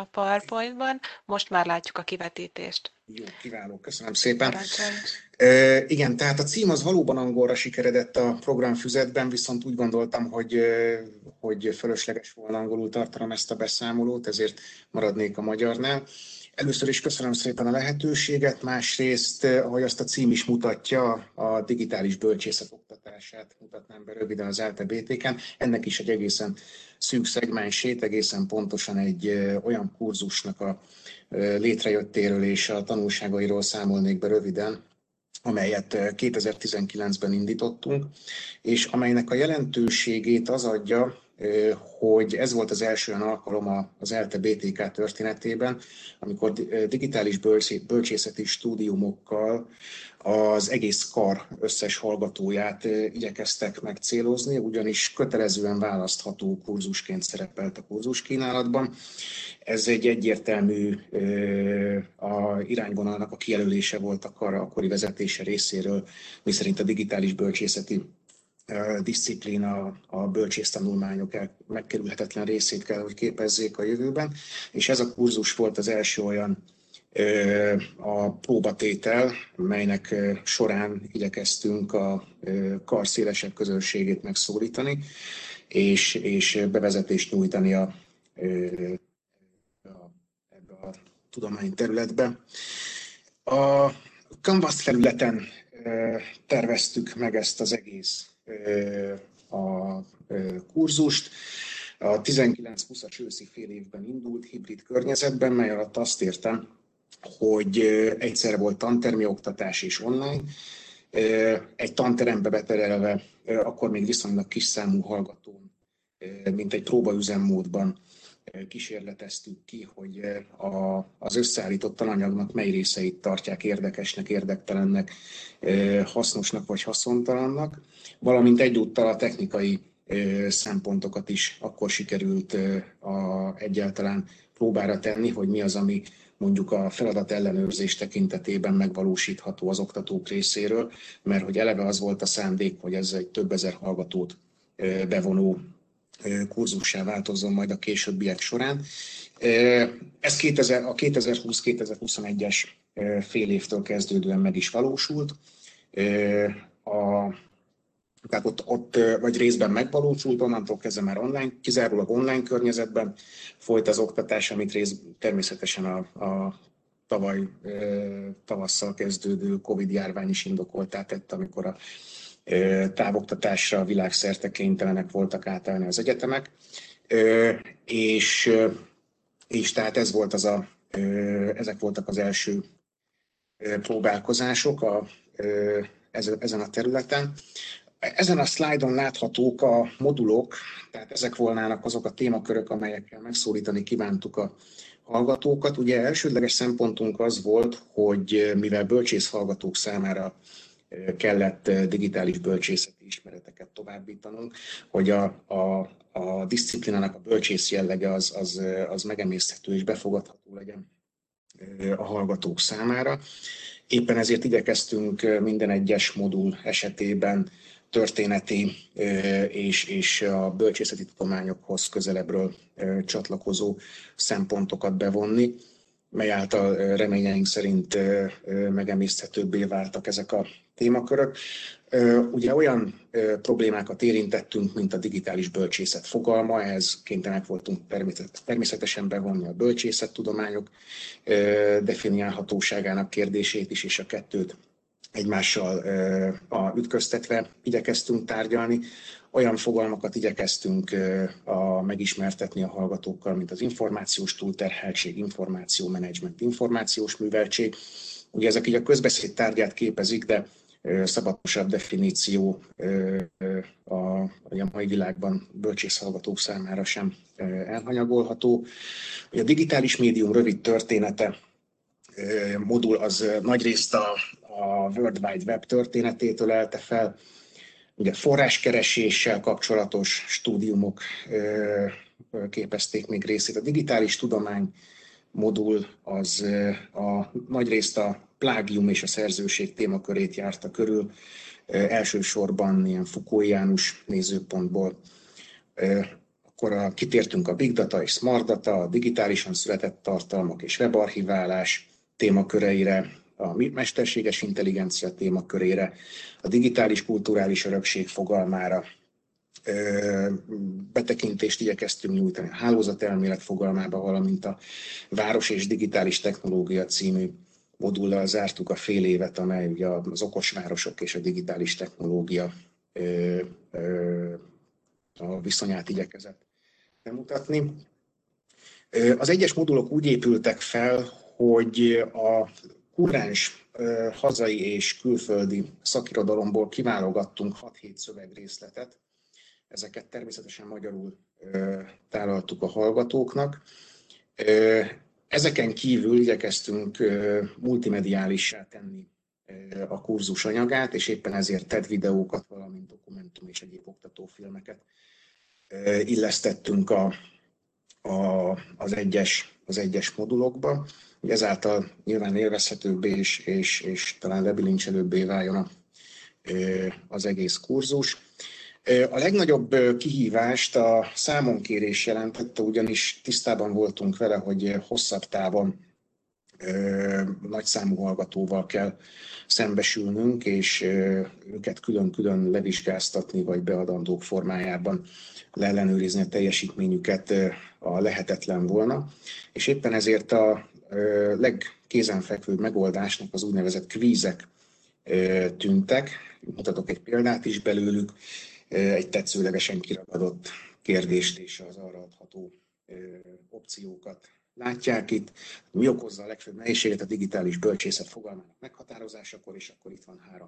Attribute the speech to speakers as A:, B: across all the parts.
A: a PowerPoint-ban, most már látjuk a kivetítést.
B: Jó, kiváló, köszönöm szépen.
A: Parancsolj.
B: Igen, tehát a cím az valóban angolra sikeredett a programfüzetben, viszont úgy gondoltam, hogy fölösleges volna angolul tartanom ezt a beszámolót, ezért maradnék a magyarnál. Először is köszönöm szépen a lehetőséget, másrészt, ahogy azt a cím is mutatja, a digitális bölcsészet oktatását mutatnám be röviden az ELTE BTK-n. Ennek is egy egészen szűk szegmensét, egészen pontosan egy olyan kurzusnak a létrejöttéről és a tanulságairól számolnék be röviden, amelyet 2019-ben indítottunk, és amelynek a jelentőségét az adja, hogy ez volt az első olyan alkalom az ELTE BTK történetében, amikor digitális bölcsészeti stúdiumokkal az egész kar összes hallgatóját igyekeztek megcélozni, ugyanis kötelezően választható kurzusként szerepelt a kurzuskínálatban. Ez egy egyértelmű irányvonalnak a kijelölése volt a akkori vezetése részéről, miszerint a digitális bölcsészeti diszciplína a bölcsésztanulmányok megkerülhetetlen részét kell, hogy képezzék a jövőben, és ez a kurzus volt az első olyan a próbatétel, melynek során igyekeztünk a kar szélesebb közönségét megszólítani, és bevezetést nyújtani ebbe a tudományterületbe. A Canvas felületen terveztük meg ezt az egész a kurzust. A 19-20-as őszi fél évben indult hibrid környezetben, mely alatt azt értem, hogy egyszerre volt tantermi oktatás és online. Egy tanterembe beterelve, akkor még viszonylag kis számú hallgatón, mint egy próbaüzemmódban kísérleteztük ki, hogy az összeállított tananyagnak mely részeit tartják érdekesnek, érdektelennek, hasznosnak vagy haszontalannak, valamint egyúttal a technikai szempontokat is akkor sikerült egyáltalán próbára tenni, hogy mi az, ami mondjuk a feladat ellenőrzés tekintetében megvalósítható az oktatók részéről, mert hogy eleve az volt a szándék, hogy ez egy több ezer hallgatót bevonó kurzussá változzon majd a későbbiek során. Ez a 2020-2021-es fél évtől kezdődően meg is valósult. Tehát ott vagy részben megvalósult, onnantól kezdve már online, kizárólag online környezetben folyt az oktatás, amit természetesen a tavaly tavasszal kezdődő Covid-járvány is indokoltá tette, amikor a távoktatásra világszerte kénytelenek voltak átállni az egyetemek, és tehát ezek voltak az első próbálkozások ezen a területen. Ezen a szlájdon láthatók a modulok, tehát ezek volnának azok a témakörök, amelyekkel megszólítani kívántuk a hallgatókat. Ugye elsődleges szempontunk az volt, hogy mivel bölcsész hallgatók számára kellett digitális bölcsészeti ismereteket továbbítanunk, hogy a diszciplinának a bölcsész jellege az megemészthető és befogadható legyen a hallgatók számára. Éppen ezért igyekeztünk minden egyes modul esetében történeti és a bölcsészeti tudományokhoz közelebbről csatlakozó szempontokat bevonni, mely által reményeink szerint megemészthetőbbé váltak ezek a témakörök. Ugye olyan problémákat érintettünk, mint a digitális bölcsészet fogalma, ehhez kénytelenek voltunk természetesen bevonni a bölcsészettudományok definiálhatóságának kérdését is, és a kettőt egymással ütköztetve igyekeztünk tárgyalni. Olyan fogalmakat igyekeztünk megismertetni a hallgatókkal, mint az információs túlterheltség, információmenedzsment, információs műveltség. Ugye ezek így a közbeszéd tárgyát képezik, de szabatosabb definíció a mai világban bölcsészhallgatók számára sem elhanyagolható. A digitális médium rövid története modul az nagyrészt a World Wide Web történetétől elte fel. Ugye forráskereséssel kapcsolatos stúdiumok képezték még részét. A digitális tudomány modul az nagyrészt a plágium és a szerzőség témakörét járta körül, elsősorban ilyen Foucaultiánus nézőpontból. A Akkor kitértünk a Big Data és Smart Data, a digitálisan született tartalmak és webarchiválás témaköreire, a mesterséges intelligencia témakörére, a digitális kulturális örökség fogalmára, betekintést igyekeztünk nyújtani a hálózatelmélet fogalmába, valamint a Város és Digitális Technológia című modullal zártuk a fél évet, amely ugye az okos városok és a digitális technológia a viszonyát igyekezett bemutatni. Az egyes modulok úgy épültek fel, hogy a kuráns hazai és külföldi szakirodalomból kiválogattunk 6-7 szövegrészletet. Ezeket természetesen magyarul tálaltuk a hallgatóknak. Ezeken kívül igyekeztünk multimediálissá tenni a kurzus anyagát, és éppen ezért TED videókat, valamint dokumentum és egyéb oktatófilmeket illesztettünk az egyes modulokba. Ezáltal nyilván élvezhetőbbé és talán lebilincselőbbé váljon az egész kurzus. A legnagyobb kihívást a számonkérés jelentette, ugyanis tisztában voltunk vele, hogy hosszabb távon nagy számú hallgatóval kell szembesülnünk, és őket külön-külön levizsgáztatni, vagy beadandók formájában leellenőrizni a teljesítményüket a lehetetlen volna. És éppen ezért a legkézenfekvőbb megoldásnak az úgynevezett kvízek tűntek. Mutatok egy példát is belőlük, egy tetszőlegesen kiragadott kérdést és az arra adható opciókat látják itt. Mi okozza a legfőbb nehézséget a digitális bölcsészet fogalmának meghatározásakor, és akkor itt van 3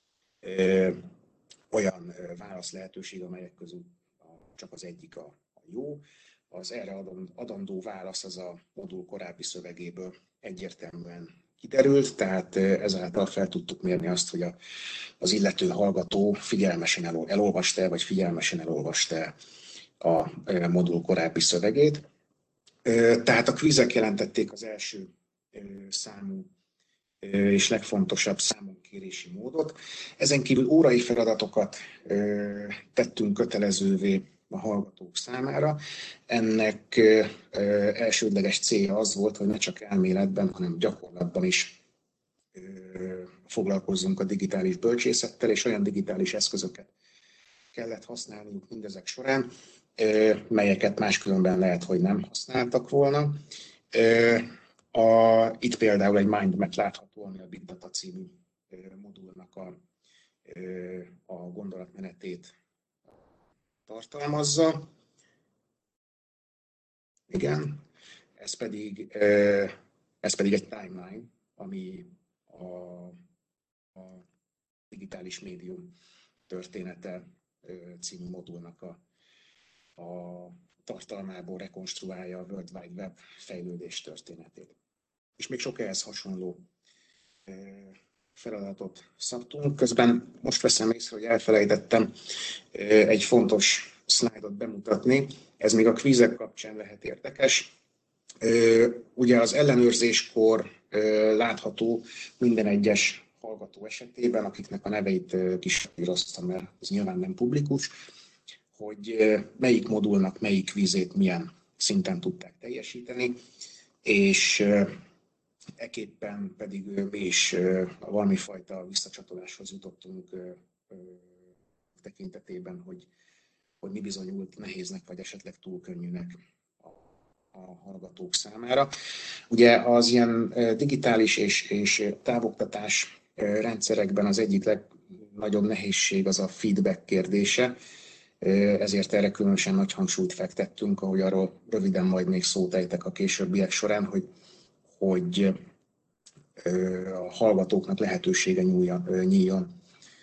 B: olyan válasz lehetőség, amelyek közül csak az egyik a jó. Az erre adandó válasz az a modul korábbi szövegéből egyértelműen kiderült, tehát ezáltal fel tudtuk mérni azt, hogy az illető hallgató figyelmesen elolvasta, vagy figyelmesen elolvasta a modul korábbi szövegét. Tehát a kvízek jelentették az első számú és legfontosabb számonkérési módot. Ezen kívül órai feladatokat tettünk kötelezővé a hallgatók számára. Ennek elsődleges célja az volt, hogy ne csak elméletben, hanem gyakorlatban is foglalkozzunk a digitális bölcsészettel, és olyan digitális eszközöket kellett használniuk mindezek során, melyeket máskülönben lehet, hogy nem használtak volna. Itt például egy mindmap látható, ami a Big Data című modulnak a gondolatmenetét tartalmazza. Igen, ez pedig egy timeline, ami a digitális médium története című modulnak a tartalmából rekonstruálja a World Wide Web fejlődés történetét. És még sok ehhez hasonló feladatot szabtunk. Közben most veszem észre, hogy elfelejtettem egy fontos szlájdot bemutatni. Ez még a kvízek kapcsán lehet érdekes. Ugye az ellenőrzéskor látható minden egyes hallgató esetében, akiknek a neveit kisíroztam, mert ez nyilván nem publikus, hogy melyik modulnak melyik kvízét milyen szinten tudták teljesíteni, és ekképpen pedig mi is valami fajta visszacsatoláshoz jutottunk tekintetében, hogy mi bizonyult nehéznek, vagy esetleg túl könnyűnek a hallgatók számára. Ugye az ilyen digitális és távoktatás rendszerekben az egyik legnagyobb nehézség az a feedback kérdése, ezért erre különösen nagy hangsúlyt fektettünk, ahogy arról röviden majd még szót ejtek a későbbiek során, hogy a hallgatóknak lehetősége nyíljon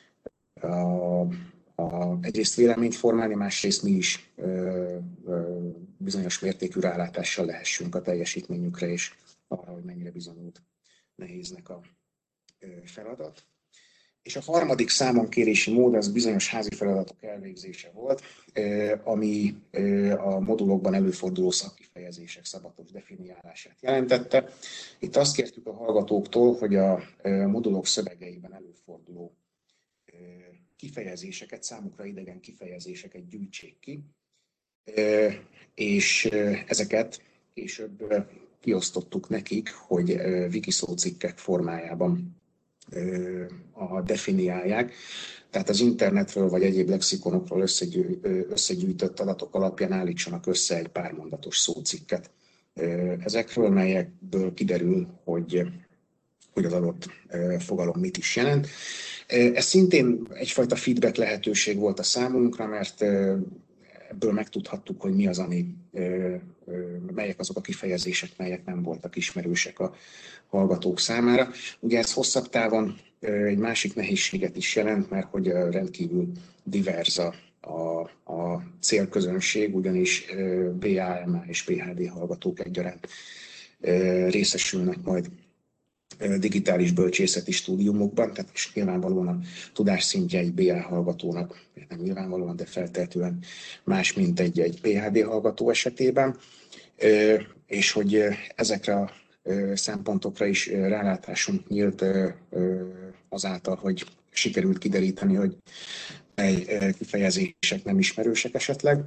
B: egyrészt véleményt formálni, másrészt mi is bizonyos mértékű rálátással lehessünk a teljesítményükre, és arra, hogy mennyire bizonyult nehéznek a feladat. És a harmadik számonkérési mód az bizonyos házi feladatok elvégzése volt, ami a modulokban előforduló szakkifejezések szabatos definiálását jelentette. Itt azt kértük a hallgatóktól, hogy a modulok szövegeiben előforduló kifejezéseket, számukra idegen kifejezéseket gyűjtsék ki, és ezeket később kiosztottuk nekik, hogy Wikiszocikkek formájában definiálják. Tehát az internetről vagy egyéb lexikonokról összegyűjtött adatok alapján állítsanak össze egy pármondatos szócikket ezekről, melyekből kiderül, hogy az adott fogalom mit is jelent. Ez szintén egyfajta feedback lehetőség volt a számunkra, mert ebből megtudhattuk, hogy mi az, melyek azok a kifejezések, melyek nem voltak ismerősek a hallgatók számára. Ugye ez hosszabb távon egy másik nehézséget is jelent, mert hogy rendkívül diverz a célközönség, ugyanis BA, MA és PhD hallgatók egyaránt részesülnek majd digitális bölcsészeti stúdiumokban, tehát is nyilvánvalóan a tudásszintje egy BA hallgatónak, nem nyilvánvalóan, de feltehetően más, mint egy PhD hallgató esetében, és hogy ezekre a szempontokra is rálátásunk nyílt azáltal, hogy sikerült kideríteni, hogy kifejezések nem ismerősek esetleg.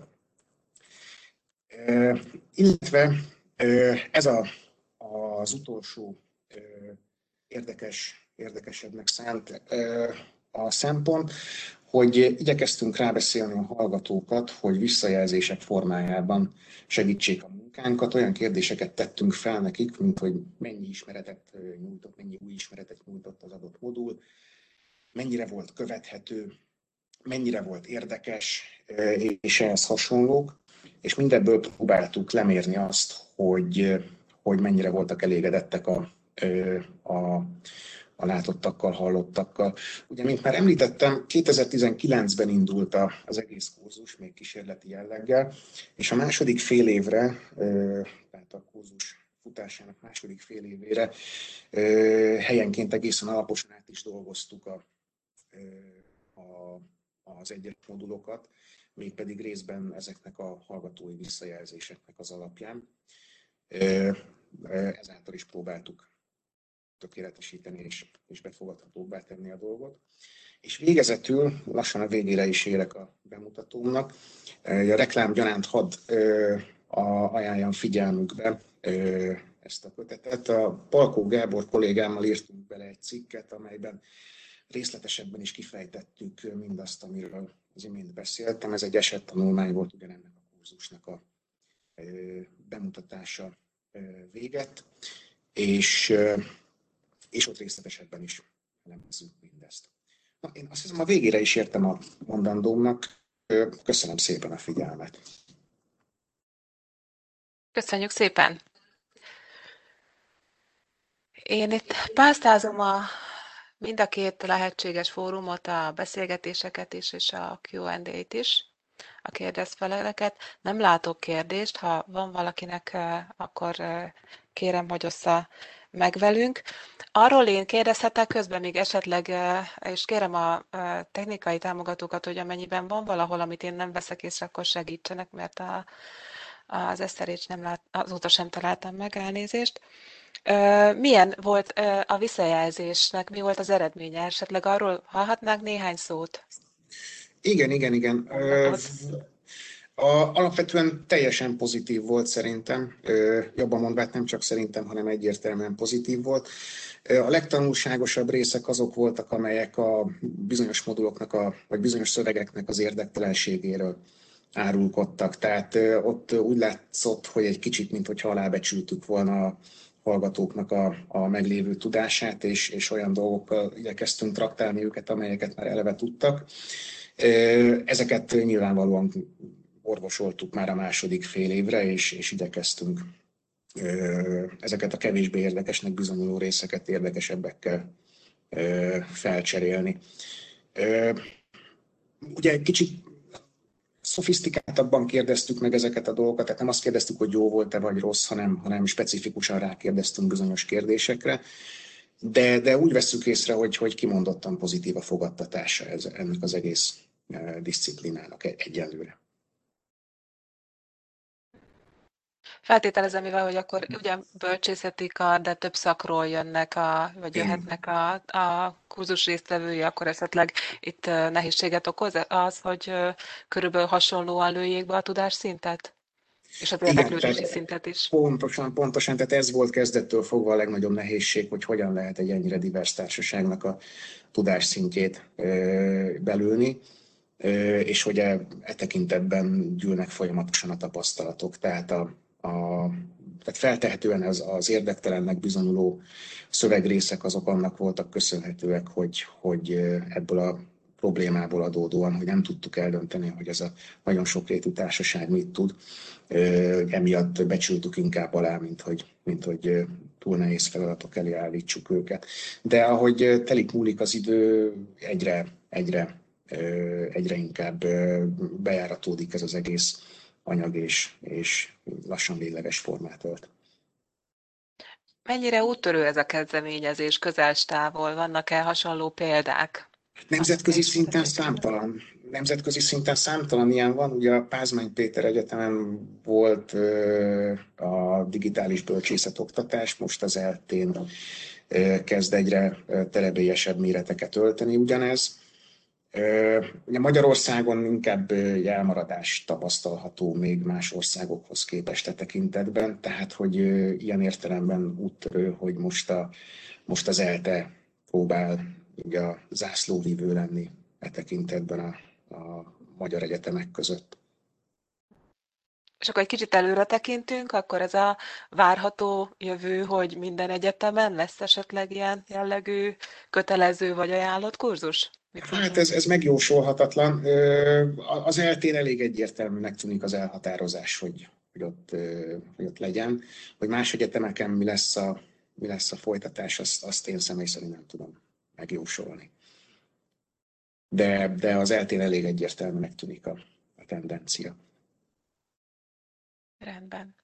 B: Illetve ez az utolsó érdekesebbnek szánt a szempont, hogy igyekeztünk rábeszélni a hallgatókat, hogy visszajelzések formájában segítsék a munkánkat. Olyan kérdéseket tettünk fel nekik, mint hogy mennyi ismeretet nyújtott, mennyi új ismeretet nyújtott az adott modul, mennyire volt követhető, mennyire volt érdekes, és ehhez hasonlók. És mindebből próbáltuk lemérni azt, hogy mennyire voltak elégedettek a látottakkal, hallottakkal. Ugye, mint már említettem, 2019-ben indult az egész kurzus, még kísérleti jelleggel, és a második fél évre, tehát a kurzus futásának második fél évére helyenként egészen alaposan át is dolgoztuk az egyes modulokat, mégpedig részben ezeknek a hallgatói visszajelzéseknek az alapján. Ezáltal is próbáltuk tökéletesíteni és befogadhatóbbá tenni a dolgot. És végezetül, lassan a végére is érek a bemutatómnak, a reklám gyanánt hadd ajánljam figyelmükbe ezt a kötetet. A Palkó Gábor kollégámmal írtunk bele egy cikket, amelyben részletesebben is kifejtettük mindazt, amiről az imént beszéltem. Ez egy esettanulmány volt, ugyanennek a kurzusnak a bemutatása véget, és ott részletesebben is elemezzük mindezt. Na, én azt hiszem, a végére is értem a mondandómnak. Köszönöm szépen a figyelmet.
A: Köszönjük szépen! Én itt pásztázom mind a két lehetséges fórumot, a beszélgetéseket is, és a Q&A-t is, a kérdezfeleleket. Nem látok kérdést, ha van valakinek, akkor kérem, hogy ossza meg velünk. Arról én kérdezhetek közben még esetleg, és kérem a technikai támogatókat, hogy amennyiben van valahol, amit én nem veszek észre, akkor segítsenek, mert az Eszterét azóta sem találtam meg, elnézést. Milyen volt a visszajelzésnek, mi volt az eredménye? Esetleg arról hallhatnánk néhány szót?
B: Igen. Alapvetően teljesen pozitív volt szerintem, jobban mondva, nem csak szerintem, hanem egyértelműen pozitív volt. A legtanulságosabb részek azok voltak, amelyek a bizonyos moduloknak, vagy bizonyos szövegeknek az érdektelenségéről árulkodtak. Tehát ott úgy látszott, hogy egy kicsit, mintha alábecsültük volna a hallgatóknak a meglévő tudását, és olyan dolgokkal igyekeztünk traktálni őket, amelyeket már eleve tudtak. Ezeket nyilvánvalóan orvosoltuk már a második fél évre, és igyekeztünk ezeket a kevésbé érdekesnek bizonyuló részeket érdekesebbekkel felcserélni. Ugye egy kicsit szofisztikáltabban kérdeztük meg ezeket a dolgokat, tehát nem azt kérdeztük, hogy jó volt-e vagy rossz, hanem specifikusan rákérdeztünk bizonyos kérdésekre. De úgy vesszük észre, hogy kimondottan pozitív a fogadtatása ennek az egész diszciplinának egyelőre.
A: Feltételezem, mivel hogy akkor ugye bölcsészeti kar, de több szakról jönnek vagy
B: Igen.
A: jöhetnek a kurzus résztvevői, akkor esetleg itt nehézséget okoz az, hogy körülbelül hasonlóan lőjék be a tudásszintet? És az
B: Igen,
A: érdeklődési
B: tehát
A: szintet is.
B: pontosan, tehát ez volt kezdettől fogva a legnagyobb nehézség, hogy hogyan lehet egy ennyire divers társaságnak a tudásszintjét belülni, és hogy e tekintetben gyűlnek folyamatosan a tapasztalatok. Tehát feltehetően az érdektelennek bizonyuló szövegrészek azok annak voltak köszönhetőek, hogy ebből a problémából adódóan, hogy nem tudtuk eldönteni, hogy ez a nagyon sokrétű társaság mit tud. Emiatt becsültük inkább alá, mint hogy túl nehéz feladatok elé állítsuk őket. De ahogy telik múlik az idő, egyre inkább bejáratódik ez az egész anyag, és lassan végleges formát ölt.
A: Mennyire úttörő ez a kezdeményezés közel-távol? Vannak-e hasonló példák? Amit te
B: Nemzetközi szinten
A: ismered?
B: számtalan. Nemzetközi szinten számtalan ilyen van. Ugye a Pázmány Péter Egyetemen volt a digitális bölcsészetoktatás, most az ELTE-n kezd egyre terebélyesebb méreteket ölteni ugyanez. Ugye Magyarországon inkább elmaradás tapasztalható még más országokhoz képest a tekintetben, tehát hogy ilyen értelemben úttörő, hogy most az ELTE próbál ugye a zászlóvivő lenni e tekintetben a magyar egyetemek között.
A: És akkor egy kicsit előre tekintünk, akkor ez a várható jövő, hogy minden egyetemen lesz esetleg ilyen jellegű kötelező vagy ajánlott kurzus? Mit
B: Hát
A: gondolsz?
B: ez megjósolhatatlan. Az eltén elég egyértelműnek tűnik az elhatározás, hogy ott legyen. Hogy más egyetemeken mi lesz a folytatás, azt én személy szerint nem tudom megjósolni. De az eltén elég egyértelműnek tűnik a tendencia.
A: Rendben.